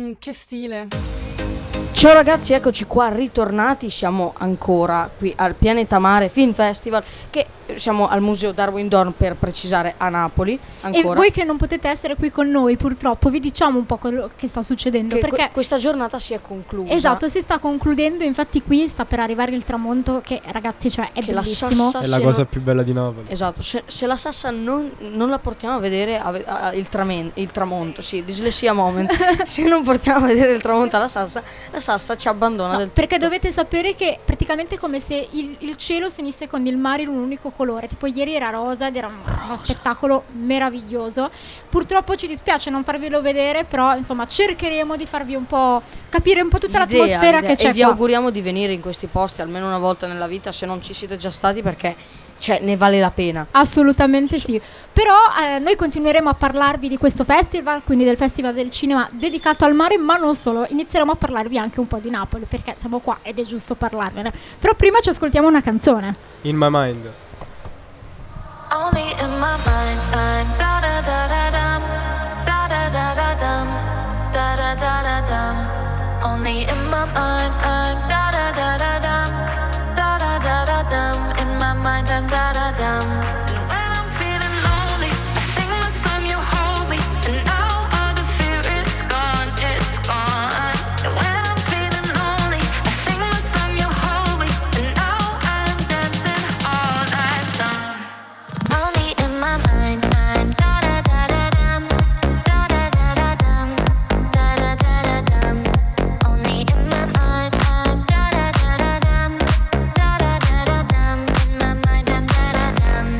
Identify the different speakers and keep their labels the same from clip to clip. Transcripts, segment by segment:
Speaker 1: Che stile.
Speaker 2: Ciao ragazzi, eccoci qua, ritornati, siamo ancora qui al Pianeta Mare Film Festival, che siamo al Museo Darwin Dorn, per precisare, a Napoli ancora.
Speaker 3: E voi che non potete essere qui con noi, purtroppo, vi diciamo un po' quello che sta succedendo,
Speaker 2: che
Speaker 3: perché
Speaker 2: questa giornata si è conclusa.
Speaker 3: esatto, si sta concludendo, infatti qui sta per arrivare il tramonto che, ragazzi, cioè è
Speaker 2: che
Speaker 3: bellissimo.
Speaker 2: La Sassa
Speaker 4: È la cosa più bella di Napoli.
Speaker 2: Esatto, se la Sassa non la portiamo a vedere il tramonto, sì, dislessia moment. Se non portiamo a vedere il tramonto alla Sassa, la Sassa ci abbandona del tutto.
Speaker 3: Perché dovete sapere che praticamente è come se il cielo si unisse con il mare in un unico colore. Tipo ieri era rosa ed era uno spettacolo meraviglioso. Purtroppo ci dispiace non farvelo vedere, però insomma cercheremo di farvi un po' capire un po' tutta l'atmosfera che c'è
Speaker 2: e vi
Speaker 3: qua.
Speaker 2: auguriamo di venire in questi posti almeno una volta nella vita, se non ci siete già stati, perché ne vale la pena.
Speaker 3: Assolutamente sì. Però noi continueremo a parlarvi di questo festival, quindi del Festival del Cinema dedicato al mare, ma non solo. Inizieremo a parlarvi anche un po' di Napoli, perché siamo qua ed è giusto parlarvene. Però prima ci ascoltiamo una canzone.
Speaker 4: In My Mind.
Speaker 5: Only in my mind, I'm da da da da dum, da da da da dum, da da da da dum. Only in my mind, I'm da da da da dum, da da da da dum. In my mind, I'm da da dum. And when I'm feeling lonely, I sing the song, you hold me, and now all the fear is gone, it's gone. And when I'm feeling lonely, I sing the song, you hold me, and now I'm dancing all night long. Only in my mind, I'm da da da da dum, da da da da dum, da da da da dum. Only in my mind, I'm da da da da dum, da da da da dum. In my mind, I'm da da dum.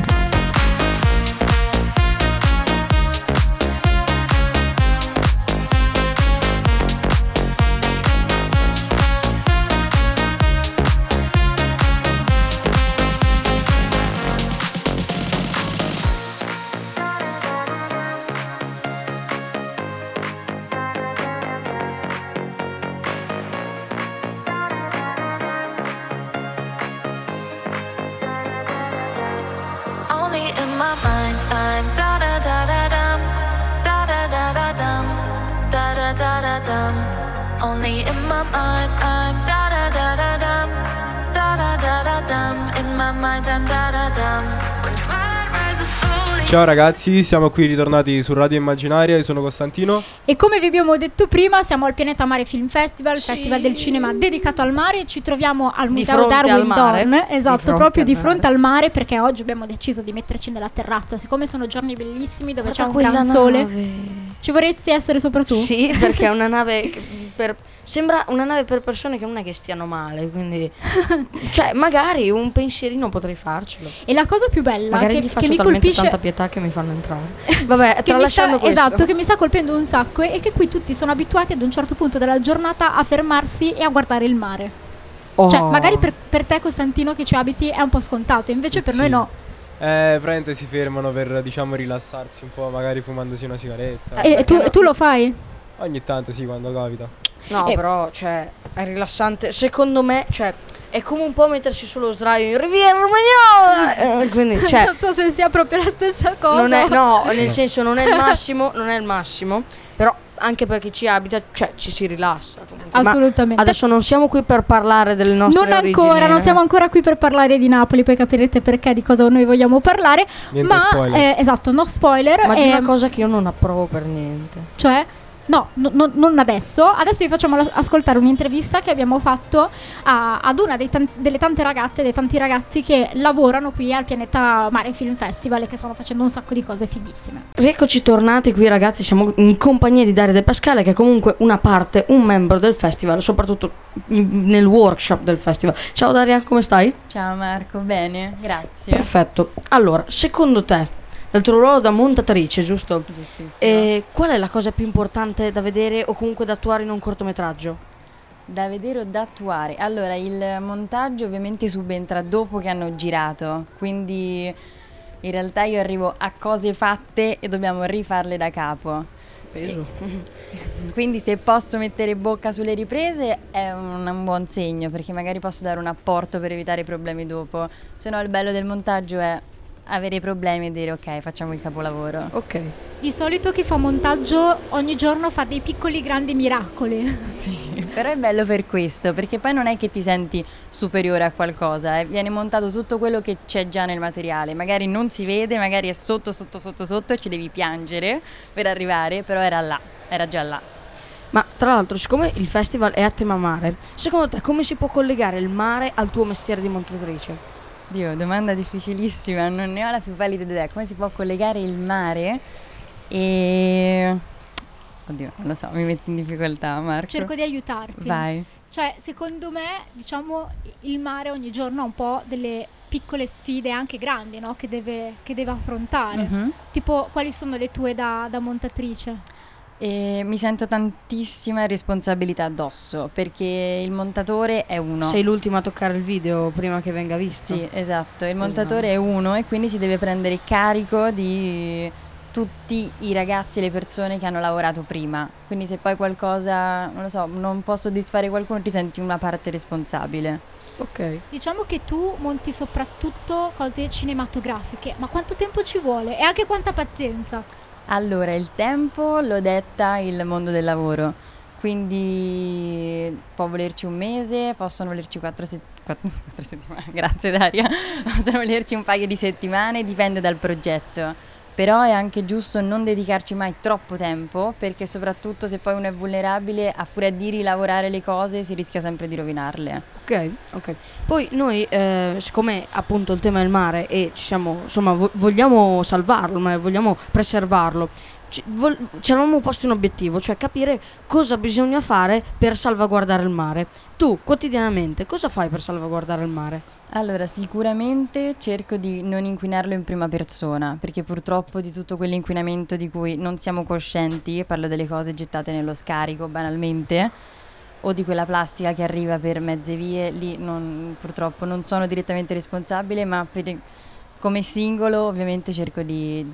Speaker 5: Only in my mind, I'm da da da da dum, da da da da dum, da da da da dum. Only in my mind, I'm da da da da dum, da da da da dum. In my mind, I'm da da dum. When twilight rises slowly.
Speaker 4: Ciao ragazzi, siamo qui ritornati su Radio Immaginaria, io sono Costantino.
Speaker 3: E come vi abbiamo detto prima, siamo al Pianeta Mare Film Festival,
Speaker 2: Sì.
Speaker 3: Festival del cinema dedicato al mare. Ci troviamo al
Speaker 2: Di
Speaker 3: Museo
Speaker 2: fronte
Speaker 3: Darwin
Speaker 2: al mare.
Speaker 3: Dorn,
Speaker 2: Di
Speaker 3: esatto,
Speaker 2: fronte
Speaker 3: proprio
Speaker 2: al
Speaker 3: di
Speaker 2: mare.
Speaker 3: fronte al mare, perché oggi abbiamo deciso di metterci nella terrazza. Siccome sono giorni bellissimi dove c'è un
Speaker 2: Guarda
Speaker 3: gran
Speaker 2: quella
Speaker 3: sole.
Speaker 2: nave.
Speaker 3: Ci vorresti essere sopra tu?
Speaker 2: Sì, perché è una nave sembra una nave per persone che non è che stiano male, quindi cioè magari un pensierino potrei farcelo.
Speaker 3: E la cosa più bella
Speaker 2: Magari gli
Speaker 3: che
Speaker 2: faccio
Speaker 3: mi
Speaker 2: talmente
Speaker 3: colpisce,
Speaker 2: tanta pietà che mi fanno entrare. Vabbè,
Speaker 3: che mi
Speaker 2: tralasciando
Speaker 3: sta,
Speaker 2: questo.
Speaker 3: esatto, che mi sta colpendo un sacco, è che qui tutti sono abituati ad un certo punto della giornata a fermarsi e a guardare il mare.
Speaker 2: Oh.
Speaker 3: Cioè, magari per te, Costantino, che ci abiti è un po' scontato, invece per
Speaker 4: Sì.
Speaker 3: noi no.
Speaker 4: Praticamente si fermano per, diciamo, rilassarsi un po', magari fumandosi una sigaretta.
Speaker 3: E tu lo fai?
Speaker 4: Ogni tanto sì, quando capita.
Speaker 2: No, però, cioè, è rilassante. Secondo me, cioè, è come un po' mettersi sullo sdraio in Riviera Romagnola. Quindi, cioè,
Speaker 3: Non so se sia proprio la stessa cosa.
Speaker 2: non è, no, nel senso, non è il massimo, non è il massimo. Però, anche per chi ci abita, cioè, ci si rilassa. comunque. Ma
Speaker 3: Assolutamente.
Speaker 2: adesso non siamo qui per parlare delle nostre
Speaker 3: Non
Speaker 2: origini.
Speaker 3: ancora, non siamo ancora qui per parlare di Napoli, poi capirete perché, di cosa noi vogliamo parlare.
Speaker 4: Niente
Speaker 3: ma
Speaker 4: spoiler.
Speaker 3: esatto, no spoiler.
Speaker 2: Ma di una cosa che io non approvo per niente.
Speaker 3: Cioè, non adesso. Adesso vi facciamo ascoltare un'intervista che abbiamo fatto ad una delle tante ragazze e dei tanti ragazzi che lavorano qui al Pianeta Mare Film Festival e che stanno facendo un sacco di cose fighissime.
Speaker 2: Rieccoci tornati qui ragazzi, siamo in compagnia di Daria De Pascale, che è comunque un membro del festival, soprattutto nel workshop del festival. Ciao Daria, come stai?
Speaker 6: Ciao Marco, bene, grazie.
Speaker 2: Perfetto. Allora, secondo te, nel tuo ruolo da montatrice, giusto?
Speaker 6: Giustissimo.
Speaker 2: Qual è la cosa più importante da vedere o comunque da attuare in un cortometraggio?
Speaker 6: Da vedere o da attuare? Allora, il montaggio ovviamente subentra dopo che hanno girato, quindi in realtà io arrivo a cose fatte e dobbiamo rifarle da capo.
Speaker 2: Peso.
Speaker 6: Quindi se posso mettere bocca sulle riprese è un buon segno, perché magari posso dare un apporto per evitare problemi dopo. Se no il bello del montaggio è avere problemi e dire ok, facciamo il capolavoro.
Speaker 2: Ok.
Speaker 3: Di solito chi fa montaggio ogni giorno fa dei piccoli grandi miracoli.
Speaker 6: Sì, però è bello per questo, perché poi non è che ti senti superiore a qualcosa, viene montato tutto quello che c'è già nel materiale, magari non si vede, magari è sotto e ci devi piangere per arrivare, però era già là.
Speaker 2: Ma tra l'altro, siccome il festival è a tema mare, secondo te come si può collegare il mare al tuo mestiere di montatrice?
Speaker 6: Dio, domanda difficilissima, non ne ho la più pallida idea, come si può collegare il mare e... Oddio, non lo so, mi metti in difficoltà, Marco.
Speaker 3: Cerco di aiutarti.
Speaker 6: Vai.
Speaker 3: Cioè, secondo me, diciamo, il mare ogni giorno ha un po' delle piccole sfide anche grandi, no? Che deve affrontare.
Speaker 6: Mhm.
Speaker 3: Tipo, quali sono le tue da montatrice?
Speaker 6: E mi sento tantissima responsabilità addosso, perché il montatore è uno.
Speaker 2: Sei l'ultima a toccare il video prima che venga visto.
Speaker 6: Sì, esatto, il montatore è uno e quindi si deve prendere carico di tutti i ragazzi e le persone che hanno lavorato prima. Quindi se poi qualcosa, non lo so, non può soddisfare qualcuno, ti senti una parte responsabile.
Speaker 2: Ok.
Speaker 3: Diciamo che tu monti soprattutto cose cinematografiche, ma quanto tempo ci vuole? E anche quanta pazienza?
Speaker 6: Allora, il tempo lo detta il mondo del lavoro, quindi può volerci un mese, possono volerci 4 settimane, grazie Daria, possono volerci un paio di settimane, dipende dal progetto. Però è anche giusto non dedicarci mai troppo tempo, perché soprattutto se poi uno è vulnerabile, a furia di rilavorare le cose si rischia sempre di rovinarle.
Speaker 2: Ok. Poi noi, siccome appunto il tema è il mare e ci siamo, insomma, vogliamo salvarlo, ma vogliamo preservarlo, ci eravamo posti un obiettivo, cioè capire cosa bisogna fare per salvaguardare il mare. Tu, quotidianamente, cosa fai per salvaguardare il mare?
Speaker 6: Allora, sicuramente cerco di non inquinarlo in prima persona, perché purtroppo di tutto quell'inquinamento di cui non siamo coscienti, parlo delle cose gettate nello scarico banalmente, o di quella plastica che arriva per mezze vie, lì purtroppo non sono direttamente responsabile, ma come singolo ovviamente cerco di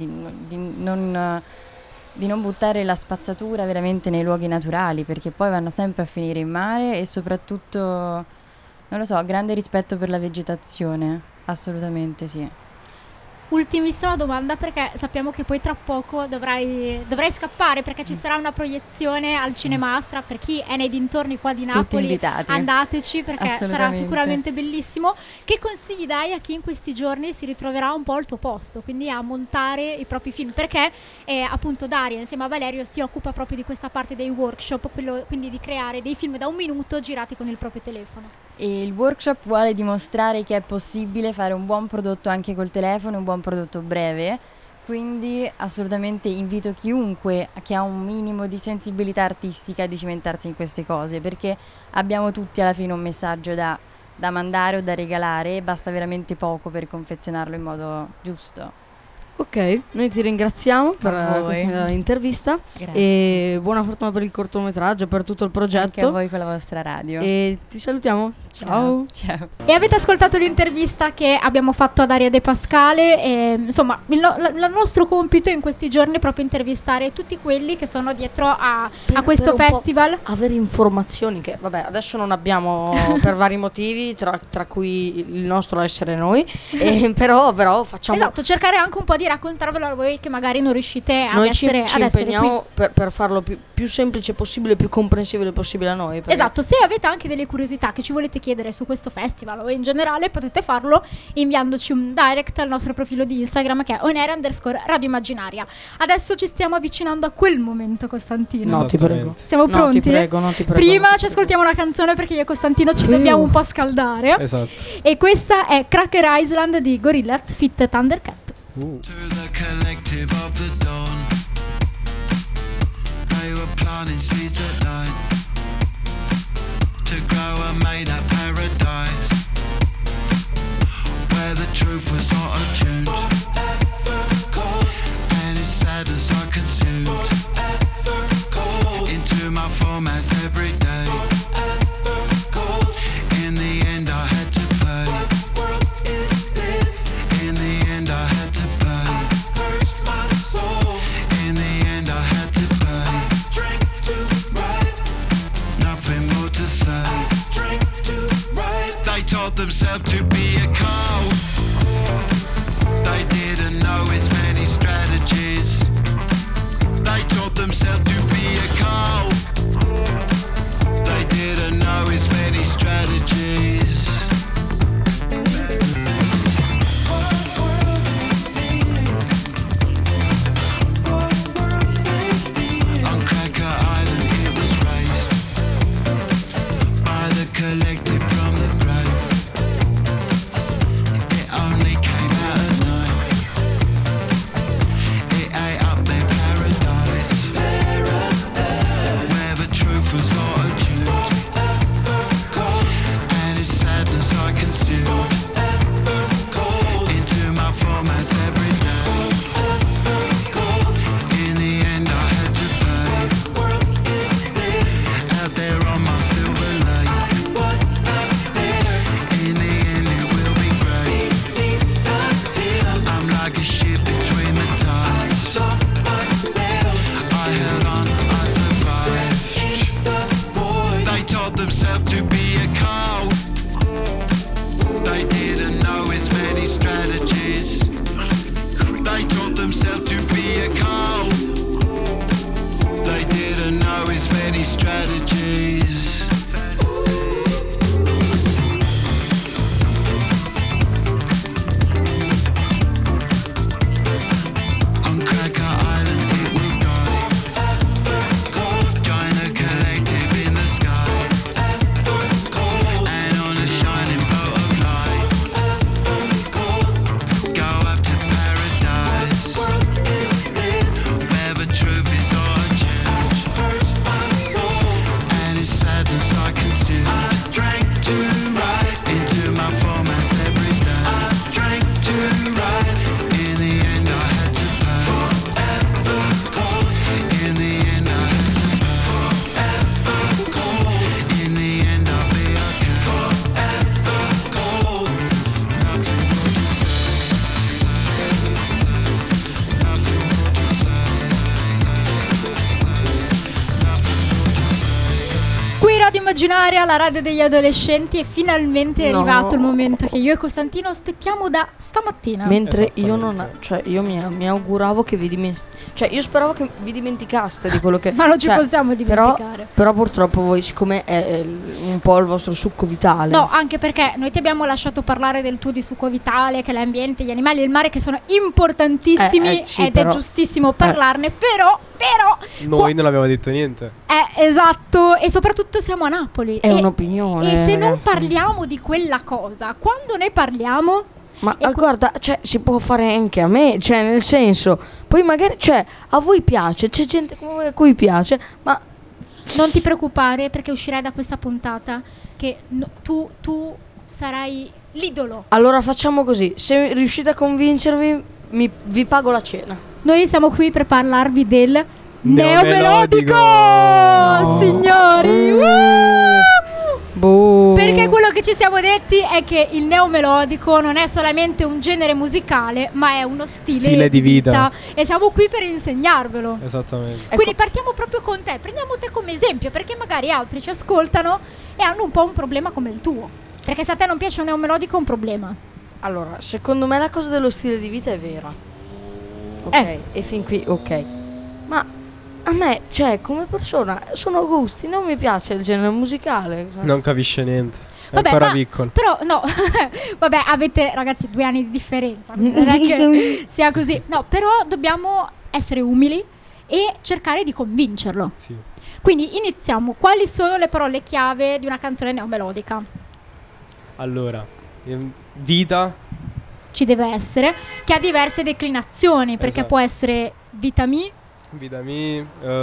Speaker 6: non buttare la spazzatura veramente nei luoghi naturali, perché poi vanno sempre a finire in mare e soprattutto... Non lo so, grande rispetto per la vegetazione, assolutamente sì.
Speaker 3: Ultimissima domanda, perché sappiamo che poi tra poco dovrai scappare, perché ci sarà una proiezione al Cinema Astra. Per chi è nei dintorni qua di
Speaker 6: Tutti
Speaker 3: Napoli,
Speaker 6: invitati.
Speaker 3: Andateci, perché sarà
Speaker 6: Assolutamente.
Speaker 3: sicuramente bellissimo. Che consigli dai a chi in questi giorni si ritroverà un po' al tuo posto, quindi a montare i propri film? Perché appunto Daria insieme a Valerio si occupa proprio di questa parte dei workshop, quindi di creare dei film da 1 minuto girati con il proprio telefono.
Speaker 6: E il workshop vuole dimostrare che è possibile fare un buon prodotto anche col telefono, un buon prodotto breve, quindi assolutamente invito chiunque che ha un minimo di sensibilità artistica di cimentarsi in queste cose, perché abbiamo tutti alla fine un messaggio da mandare o da regalare, basta veramente poco per confezionarlo in modo giusto.
Speaker 2: Ok, noi ti ringraziamo per
Speaker 6: A voi.
Speaker 2: questa intervista.
Speaker 6: Grazie.
Speaker 2: E buona fortuna per il cortometraggio, per tutto il progetto.
Speaker 6: Anche a voi con la vostra radio.
Speaker 2: E ti salutiamo. Ciao.
Speaker 6: Ciao.
Speaker 3: E avete ascoltato l'intervista che abbiamo fatto a Daria De Pascale e, insomma, il nostro compito in questi giorni è proprio intervistare tutti quelli che sono dietro a questo
Speaker 2: per un po'
Speaker 3: festival.
Speaker 2: avere informazioni che, vabbè, adesso non abbiamo per vari motivi, tra cui il nostro essere noi, però facciamo...
Speaker 3: Esatto, cercare anche un po' di raccontarvelo a voi che magari non riuscite ad
Speaker 2: Noi
Speaker 3: essere
Speaker 2: ci
Speaker 3: ad essere
Speaker 2: impegniamo
Speaker 3: qui.
Speaker 2: per farlo più semplice possibile, più comprensibile possibile a noi. perché-
Speaker 3: Esatto, se avete anche delle curiosità che ci volete chiedere su questo festival o in generale, potete farlo inviandoci un direct al nostro profilo di Instagram, che è _Radio Immaginaria. Adesso ci stiamo avvicinando a quel momento, Costantino.
Speaker 2: No, ti prego.
Speaker 3: Siamo
Speaker 2: No,
Speaker 3: pronti?
Speaker 2: ti prego, no, ti prego.
Speaker 3: Prima ci ascoltiamo una canzone, perché io e Costantino ci dobbiamo un po' scaldare.
Speaker 4: Esatto.
Speaker 3: E questa è Cracker Island di Gorillaz feat Thundercat.
Speaker 1: To the collective of the dawn, they were planting seeds at night to grow a made-up paradise where the truth was auto-tuned and its sadness I consumed into my formats every day. In the end I had to pay. In the end I had to pay. In the end I had to pay. Nothing more to say. They taught themselves to be a coward. They did
Speaker 3: Radio Immaginaria, la radio degli adolescenti, e finalmente è
Speaker 2: No.
Speaker 3: arrivato il momento che io e Costantino aspettiamo da stamattina.
Speaker 2: Mentre io
Speaker 4: Esattamente.
Speaker 2: cioè io mi auguravo che cioè io speravo che vi dimenticaste di quello che
Speaker 3: Ma non ci
Speaker 2: cioè,
Speaker 3: possiamo dimenticare.
Speaker 2: Però purtroppo voi, siccome è un po' il vostro succo vitale.
Speaker 3: No, anche perché noi ti abbiamo lasciato parlare del tuo di succo vitale, che è l'ambiente, gli animali e il mare, che sono importantissimi,
Speaker 2: sì,
Speaker 3: ed
Speaker 2: però-
Speaker 3: è giustissimo parlarne, però
Speaker 4: Noi non abbiamo detto niente.
Speaker 3: esatto, e soprattutto siamo a Napoli.
Speaker 2: È
Speaker 3: e,
Speaker 2: un'opinione.
Speaker 3: e se non
Speaker 2: ragazzi.
Speaker 3: parliamo di quella cosa, quando ne parliamo?
Speaker 2: Ma
Speaker 3: E
Speaker 2: guarda, cioè, si può fare anche a me, cioè, nel senso, poi magari, cioè, a voi piace, c'è gente come voi a cui piace, ma
Speaker 3: Non ti preoccupare, perché uscirai da questa puntata che tu sarai l'idolo.
Speaker 2: allora facciamo così, se riuscite a convincervi, vi pago la cena.
Speaker 3: Noi siamo qui per parlarvi del
Speaker 4: Neomelodico!
Speaker 3: Neomelodico, signori.
Speaker 2: Boh.
Speaker 3: Perché quello che ci siamo detti è che il neomelodico non è solamente un genere musicale, ma è uno stile
Speaker 4: di vita.
Speaker 3: E siamo qui per insegnarvelo.
Speaker 4: Esattamente.
Speaker 3: Quindi partiamo proprio con te, prendiamo te come esempio, perché magari altri ci ascoltano e hanno un po' un problema come il tuo. Perché se a te non piace un neomelodico è un problema.
Speaker 2: Allora, secondo me la cosa dello stile di vita è vera. Ok, e fin qui ok. Ma a me, cioè, come persona, sono gusti, non mi piace il genere musicale.
Speaker 4: Non capisce niente. È
Speaker 3: Vabbè,
Speaker 4: ancora
Speaker 3: ma-
Speaker 4: piccolo.
Speaker 3: Però no, vabbè, avete ragazzi 2 anni di differenza, non è che sia così. No, però dobbiamo essere umili e cercare di convincerlo.
Speaker 4: Sì.
Speaker 3: Quindi iniziamo. Quali sono le parole chiave di una canzone neomelodica?
Speaker 4: Allora, vita,
Speaker 3: Ci deve essere, che ha diverse declinazioni, perché
Speaker 4: Esatto.
Speaker 3: può essere vitami,
Speaker 4: vita mi,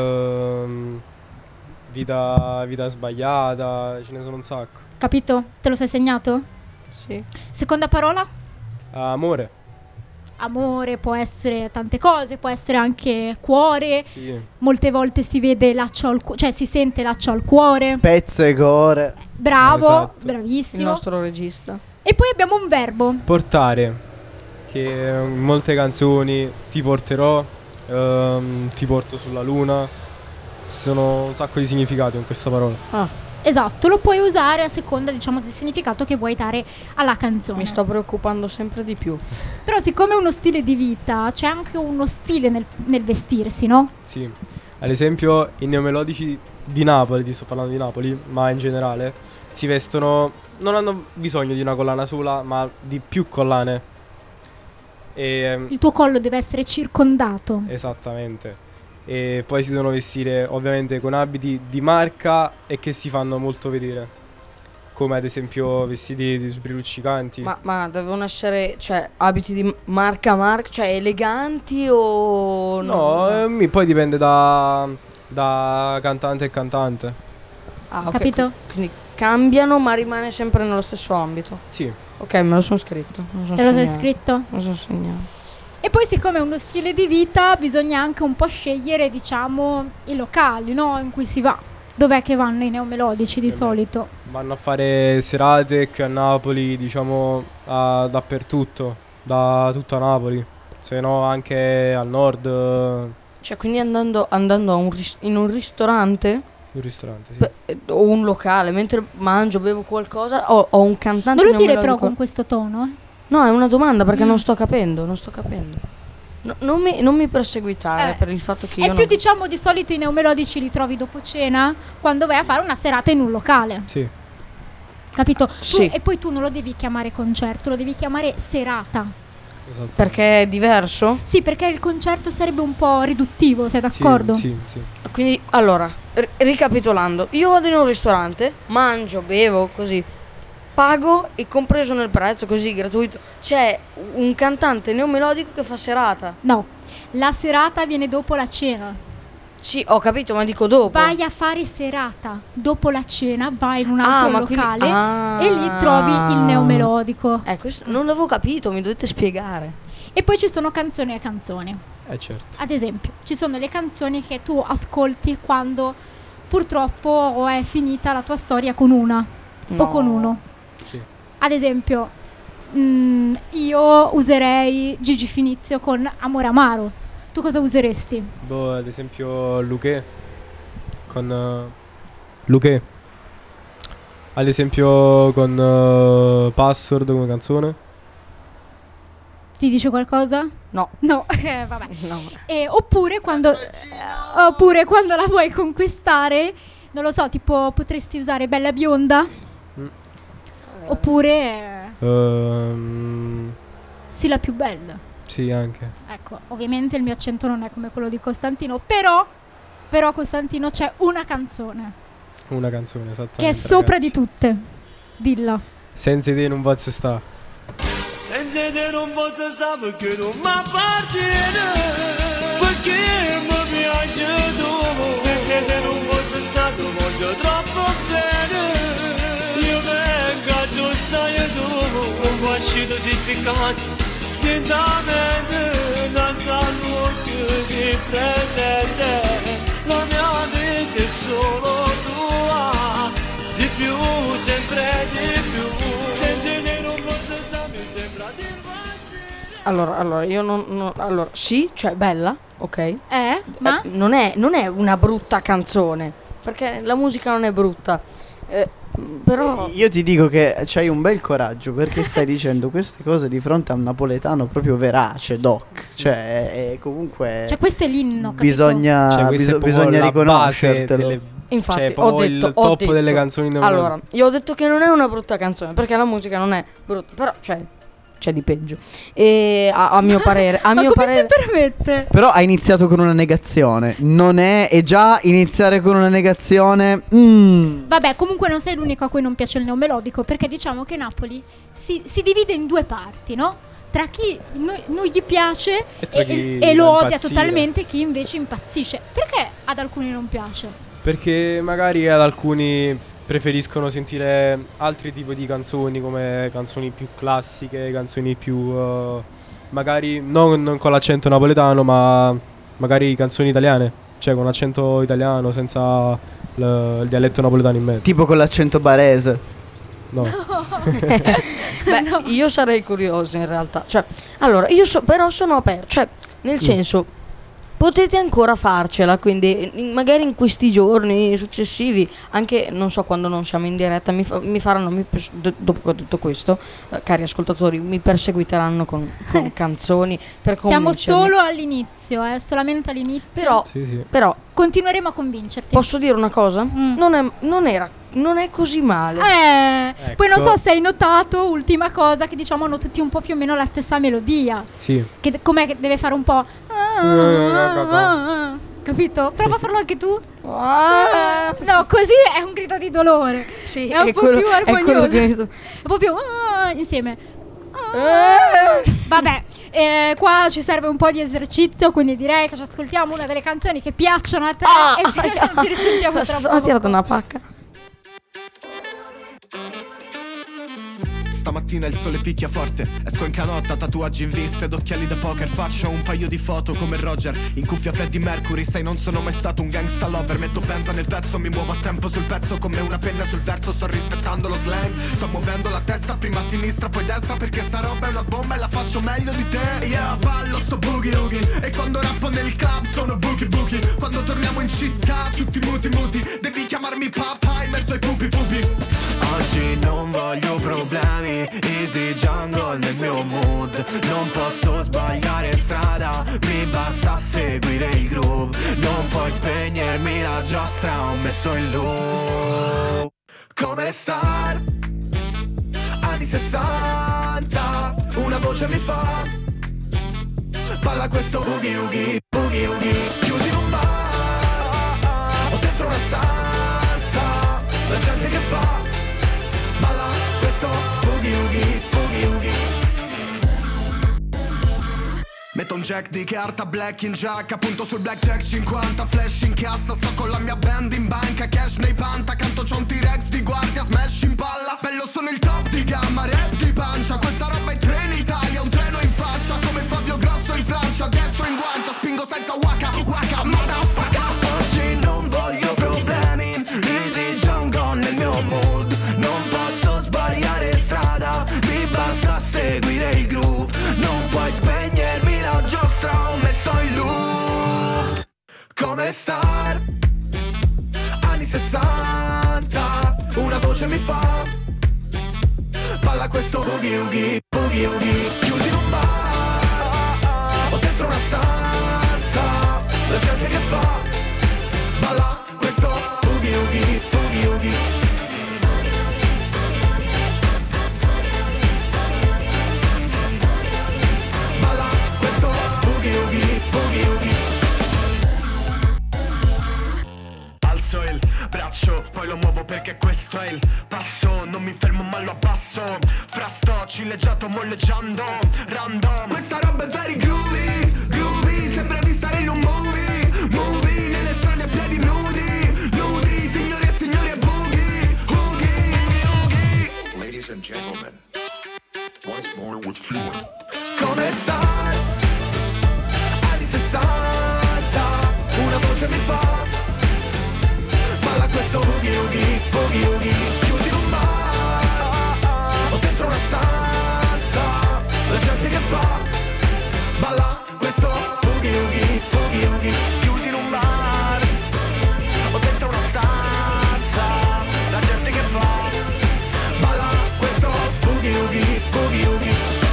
Speaker 4: vita sbagliata, ce ne sono un sacco.
Speaker 3: capito? Te lo sei segnato?
Speaker 2: Sì.
Speaker 3: Seconda parola?
Speaker 4: Amore,
Speaker 3: Amore, può essere tante cose, può essere anche cuore.
Speaker 4: sì.
Speaker 3: Molte volte si vede laccio al cioè si sente laccio al cuore.
Speaker 7: Pezzecore.
Speaker 3: Bravo,
Speaker 4: Esatto.
Speaker 2: Il
Speaker 3: bravissimo.
Speaker 2: nostro regista.
Speaker 3: E poi abbiamo un verbo.
Speaker 4: Portare, che in molte canzoni ti porterò, ti porto sulla luna. Ci sono un sacco di significati con questa parola.
Speaker 2: Ah,
Speaker 3: Esatto, lo puoi usare a seconda, diciamo, del significato che vuoi dare alla canzone.
Speaker 2: mi sto preoccupando sempre di più.
Speaker 3: Però siccome è uno stile di vita, c'è anche uno stile nel vestirsi, no?
Speaker 4: Sì. Ad esempio, i neomelodici di Napoli, ti sto parlando di Napoli, ma in generale, si vestono, non hanno bisogno di una collana sola, ma di più collane.
Speaker 3: Il tuo collo deve essere circondato.
Speaker 4: Esattamente. E poi si devono vestire ovviamente con abiti di marca e che si fanno molto vedere. Come ad esempio vestiti sbrilluccicanti.
Speaker 2: Ma devono essere, cioè, abiti di marca, cioè eleganti o
Speaker 4: No, poi dipende da cantante e cantante.
Speaker 2: Ah, ok,
Speaker 3: Capito?
Speaker 2: Quindi cambiano, ma rimane sempre nello stesso ambito.
Speaker 4: Sì,
Speaker 2: Ok, me lo sono scritto.
Speaker 3: Te lo sei scritto?
Speaker 2: Me lo sono segnato.
Speaker 3: E poi siccome è uno stile di vita, bisogna anche un po' scegliere, diciamo, i locali, no? In cui si va. Dov'è che vanno i neomelodici di
Speaker 4: Beh.
Speaker 3: solito?
Speaker 4: vanno a fare serate qui a Napoli, diciamo dappertutto, da tutta Napoli. Se no anche al nord,
Speaker 2: Cioè, quindi andando a in un ristorante
Speaker 4: un ristorante, sì.
Speaker 2: o un locale, mentre mangio, bevo qualcosa, ho un cantante
Speaker 3: Non lo dire però
Speaker 2: neomelodico.
Speaker 3: con questo tono, eh.
Speaker 2: No, è una domanda perché
Speaker 3: Mm.
Speaker 2: non sto capendo. No, non mi perseguitare per il fatto che io
Speaker 3: È più, diciamo, di solito i neomelodici li trovi dopo cena, quando vai a fare una serata in un locale.
Speaker 4: Sì,
Speaker 3: Capito?
Speaker 2: sì.
Speaker 3: E poi tu non lo devi chiamare concerto, lo devi chiamare serata.
Speaker 4: esatto.
Speaker 2: Perché è diverso.
Speaker 3: Sì, perché il concerto sarebbe un po' riduttivo, sei
Speaker 4: Sì,
Speaker 3: d'accordo?
Speaker 4: Sì, sì.
Speaker 2: Quindi, allora, ricapitolando, io vado in un ristorante, mangio, bevo, così, pago e compreso nel prezzo, così, gratuito, c'è un cantante neomelodico che fa serata.
Speaker 3: No, la serata viene dopo la cena.
Speaker 2: Sì, ho capito, ma dico dopo.
Speaker 3: Vai a fare serata. Dopo la cena vai in un altro
Speaker 2: ma quindi-
Speaker 3: locale
Speaker 2: ah.
Speaker 3: e lì trovi il neomelodico.
Speaker 2: Questo non l'avevo capito, mi dovete spiegare.
Speaker 3: E poi ci sono canzoni e canzoni.
Speaker 4: Certo.
Speaker 3: Ad esempio, ci sono le canzoni che tu ascolti quando purtroppo è finita la tua storia con una o
Speaker 2: No.
Speaker 3: con uno.
Speaker 4: Sì.
Speaker 3: Ad esempio, io userei Gigi Finizio con Amore Amaro. Tu cosa useresti?
Speaker 4: Boh, ad esempio Luché con Luché. Ad esempio con Password come canzone.
Speaker 3: Ti dice qualcosa?
Speaker 2: No.
Speaker 3: No, vabbè.
Speaker 2: No.
Speaker 3: Oppure quando la vuoi conquistare, non lo so, tipo potresti usare Bella Bionda. Oppure Sì, la più bella.
Speaker 4: Sì, anche.
Speaker 3: Ecco, ovviamente il mio accento non è come quello di Costantino, però Costantino c'è una canzone
Speaker 4: Una canzone, esattamente.
Speaker 3: che è sopra
Speaker 4: ragazzi.
Speaker 3: di tutte. Dilla.
Speaker 4: Senza te non posso sta.
Speaker 7: Senza te non posso stare perché non mi appartiene, perché mi piace tu. Senza te non posso stare, ti voglio troppo bene. Io vengo a tu, stai tu, non puoi uscire si ficcati. Lentamente, senza luce si presente. La mia vita è solo tua, di più, sempre di più. Senza te non posso stare, mi sembra di impazzire.
Speaker 2: Allora, io non allora, sì, cioè bella, ok.
Speaker 3: Ma?
Speaker 2: Non è una brutta canzone, perché la musica non è brutta. Però
Speaker 8: Io ti dico che c'hai un bel coraggio, perché stai dicendo queste cose di fronte a un napoletano proprio verace, doc. Cioè, comunque
Speaker 3: Cioè questo è l'inno, capito?
Speaker 8: bisogna,
Speaker 4: Cioè, questa è proprio
Speaker 8: bisogna
Speaker 4: la
Speaker 8: riconoscertelo.
Speaker 4: base delle-
Speaker 2: infatti
Speaker 4: cioè,
Speaker 2: ho
Speaker 4: proprio
Speaker 2: detto
Speaker 4: il top delle canzoni del mondo.
Speaker 2: Allora, io ho detto che non è una brutta canzone, perché la musica non è brutta, però c'è di peggio. E a mio parere,
Speaker 3: Ma come si permette?
Speaker 8: Però ha iniziato con una negazione. Non è, e già iniziare con una negazione.
Speaker 3: Vabbè, comunque non sei l'unico a cui non piace il neomelodico, perché diciamo che Napoli si divide in due parti, no? Tra chi non gli piace
Speaker 4: E tra chi
Speaker 3: e lo
Speaker 4: fa
Speaker 3: odia
Speaker 4: impazzire.
Speaker 3: totalmente, e chi invece impazzisce. Perché ad alcuni non piace?
Speaker 4: Perché magari ad alcuni preferiscono sentire altri tipi di canzoni, come canzoni più classiche, canzoni più magari non con l'accento napoletano, ma magari canzoni italiane, cioè con accento italiano senza il dialetto napoletano in mezzo.
Speaker 8: Tipo con l'accento barese.
Speaker 4: No.
Speaker 2: Beh, io sarei curioso in realtà. Cioè, allora, però sono aperto, cioè, nel senso, potete ancora farcela, quindi magari in questi giorni successivi, anche non so quando non siamo in diretta, mi faranno, dopo che ho detto questo, cari ascoltatori, mi perseguiteranno con con canzoni per
Speaker 3: Siamo
Speaker 2: convincermi.
Speaker 3: solo all'inizio, solamente all'inizio.
Speaker 2: Però,
Speaker 4: Sì.
Speaker 2: però
Speaker 3: continueremo a convincerti.
Speaker 2: posso dire una cosa?
Speaker 3: Mm.
Speaker 2: Non è così male.
Speaker 3: Poi non
Speaker 4: Ecco.
Speaker 3: so se hai notato, ultima cosa, che diciamo hanno tutti un po' più o meno la stessa melodia.
Speaker 4: Sì.
Speaker 3: Che com'è che deve fare un po'. Capito? Prova a farlo anche tu. No, così è un grido di dolore.
Speaker 2: Sì,
Speaker 3: È un po' più
Speaker 2: è quello
Speaker 3: armonioso.
Speaker 2: che
Speaker 3: È un po' più insieme. Vabbè, qua ci serve un po' di esercizio, quindi direi che ci ascoltiamo una delle canzoni che piacciono a te e ci risentiamo tra
Speaker 2: Ho
Speaker 3: poco.
Speaker 2: tirato una pacca.
Speaker 7: Stamattina il sole picchia forte, esco in canotta, tatuaggi in vista ed occhiali da poker. Faccio un paio di foto come Roger, in cuffia Freddie Mercury. Sai, non sono mai stato un gangsta lover, metto benza nel pezzo, mi muovo a tempo sul pezzo come una penna sul verso. Sto rispettando lo slang, sto muovendo la testa prima a sinistra poi destra, perché sta roba è una bomba e la faccio meglio di te. Yeah, ballo sto boogie oogie, e quando rappo nel club sono boogie boogie. Quando torniamo in città tutti muti muti, devi chiamarmi papà in mezzo ai pupi pupi. Oggi non voglio problemi, easy jungle nel mio mood. Non posso sbagliare strada, mi basta seguire il groove. Non puoi spegnermi la giostra, ho messo in loop. Come star, anni 60, una voce mi fa, balla questo boogie oogie, boogie oogie. Chiusi in un bar, o dentro una stanza, la gente che fa, balla questo boogie oogie, boogie oogie. Metto un jack di carta black in giacca, punto sul blackjack 50, flash in cassa, sto con la mia band in banca, cash nei panta, accanto c'ho un T-Rex di guardia, smash in palla, bello sono il top di gamma, rap di pancia, questa roba è treno in Italia, un treno in faccia, come Fabio Grosso in Francia, destro in guancia, spingo senza waka, waka, motherfucker. Oggi non voglio problemi, easy jungle nel mio mood, non posso sbagliare strada, mi basta seguire il groove, non puoi spegnermi la giostra, ho messo in loop. Come star, voce mi fa, balla questo boogie woogie, boogie woogie. Chiusi in un bar o dentro una stanza, la gente che fa, balla questo boogie woogie, boogie woogie. Balla questo boogie woogie, boogie woogie. Alzo il braccio, poi lo muovo perché questo è il passo. Non mi fermo ma lo abbasso. Fra sto cilleggiato molleggiando random. Questa roba è very groovy, groovy. Sembra di stare in un movie, movie. Nelle strade a piedi nudi, nudi. Signori e signori e boogie, oogie, oogie.
Speaker 9: Ladies and gentlemen, once more with feeling.
Speaker 7: Come stai? Anni 60, una voce mi fa, balla questo boogie woogie, boogie woogie. Chiusi in un bar o dentro una stanza, la gente che fa, balla questo boogie woogie, boogie woogie. Chiusi in un bar o dentro una stanza, la gente che fa, balla questo boogie woogie, boogie woogie.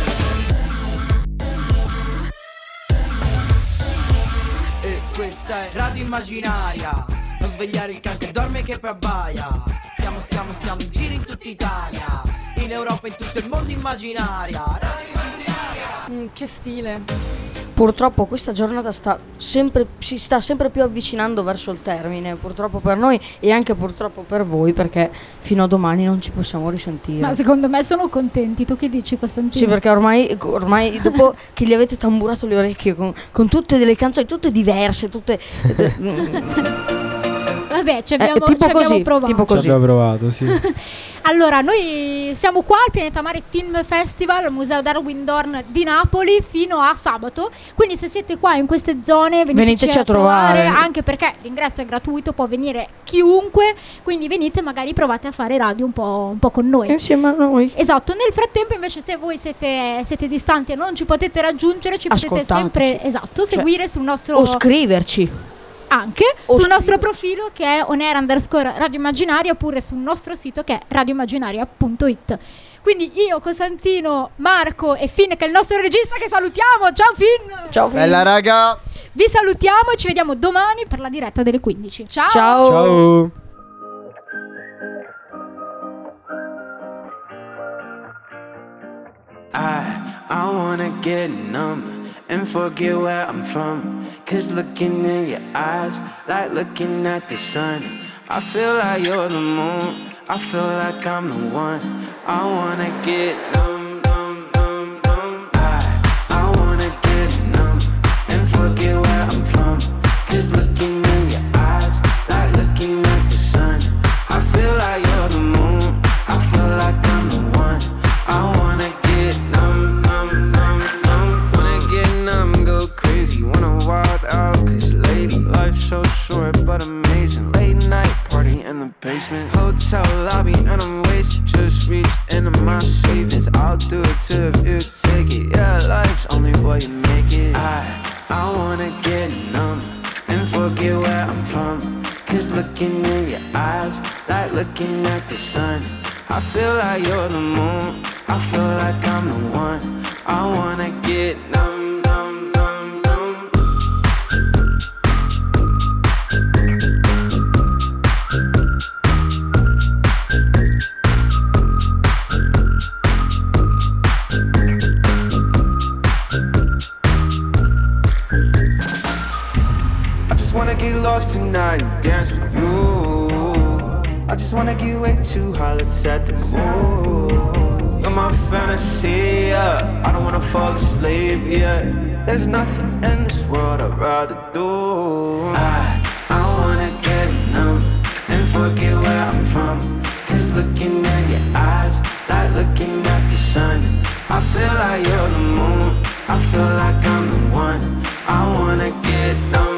Speaker 10: E questa è Radio Immaginaria. Non svegliare il can che dorme che poi abbaia. Siamo in giro in tutta Italia, in Europa e in tutto il mondo immaginaria. Radio Immaginaria.
Speaker 3: Che stile.
Speaker 2: Purtroppo questa giornata si sta sempre più avvicinando verso il termine, purtroppo per noi e anche purtroppo per voi, perché fino a domani non ci possiamo risentire.
Speaker 3: Ma secondo me sono contenti. Tu che dici, Costantino?
Speaker 2: Sì, perché ormai dopo che gli avete tamburato le orecchie con tutte delle canzoni tutte diverse, tutte
Speaker 3: Vabbè, ci
Speaker 2: tipo
Speaker 3: abbiamo
Speaker 2: così,
Speaker 3: provato.
Speaker 2: tipo
Speaker 4: Ci
Speaker 2: così.
Speaker 4: abbiamo provato, sì.
Speaker 3: Allora, noi siamo qua al Pianeta Mare Film Festival al Museo Darwin Dorn di Napoli fino a sabato. Quindi se siete qua in queste zone veniteci a trovare, anche perché l'ingresso è gratuito, può venire chiunque. Quindi venite, magari provate a fare radio un po' con noi.
Speaker 2: Insieme a noi.
Speaker 3: Esatto, nel frattempo invece se voi siete distanti e non ci potete raggiungere, ci potete sempre seguire sul nostro...
Speaker 2: O scriverci.
Speaker 3: Anche sul nostro profilo che è _Radio Immaginaria, oppure sul nostro sito che è radioimmaginaria.it. Quindi io, Costantino, Marco e Finn, che è il nostro regista, che salutiamo. Ciao Finn!
Speaker 2: Ciao Finn!
Speaker 8: Bella raga!
Speaker 3: Vi salutiamo e ci vediamo domani per la diretta delle 15. Ciao!
Speaker 4: Ciao!
Speaker 10: I wanna get numb and forget where I'm from. 'Cause looking in your eyes, like looking at the sun. I feel like you're the moon, I feel like I'm the one. I wanna get numb, numb, numb, numb. I wanna get numb and forget where I'm from. 'Cause looking in your eyes, like looking at the sun. I feel like you're the moon, I feel like I'm the one. I wanna get numb, numb, numb, numb. Wanna get numb, go crazy, wanna wild out. 'Cause lady, life's so short but amazing. Late night party in the basement, hotel lobby and I'm wasted. Just reached into my savings, I'll do it too if you take it. Yeah, life's only what you make it. I wanna get numb and forget where I'm from. 'Cause looking in your eyes, like looking at the sun. I feel like you're the moon, I feel like I'm the one. I wanna get numb, numb, numb, numb. I just wanna get lost tonight and dance with you. I just wanna get way too high, let's set the mood. You're my fantasy, yeah. I don't wanna fall asleep, yeah. There's nothing in this world I'd rather do. I wanna get numb and forget where I'm from. 'Cause looking at your eyes, like looking at the sun. I feel like you're the moon, I feel like I'm the one. I wanna get numb.